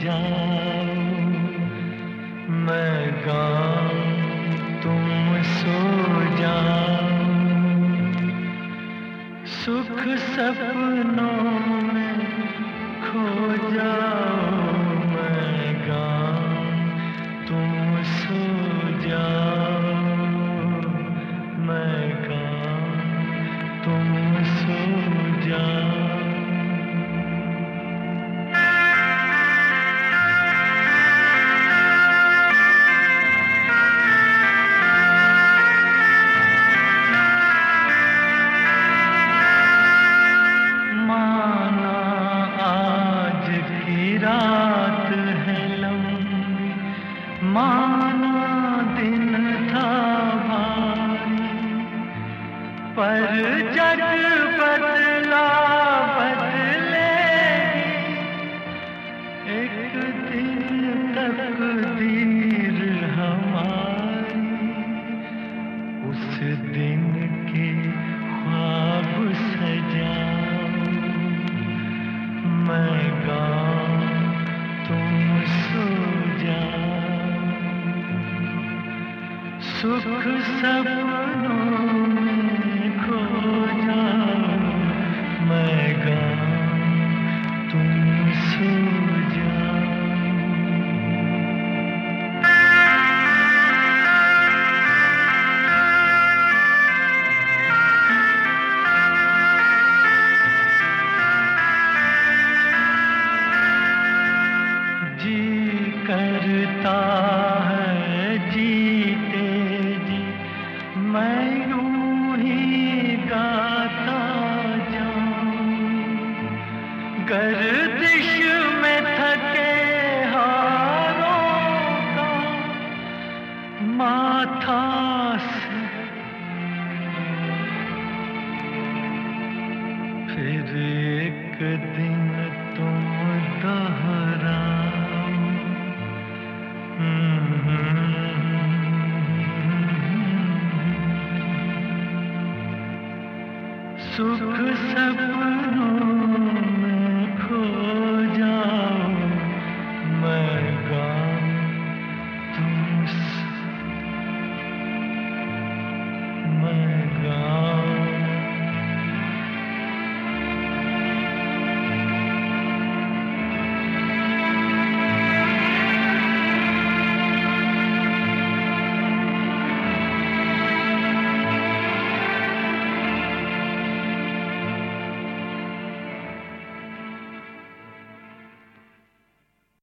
जाओ, मैं गाऊं तुम सो जाओ, सुख सपनों में खो जाओ, मैं गाऊं तुम सो जाओ, मैं गाऊं तुम सो जाओ। माना आज की रात है लंबी, माना दिन था भारी, पर जग बदला बदलेगी, एक दिन तकदीर हमारी, उस दिन के ख्वाब सजाओ, मैं गाऊं तुम सो जाओ, सुख सपनों में खो जाओ, मैं गाऊं तुम सो जाओ। जी करता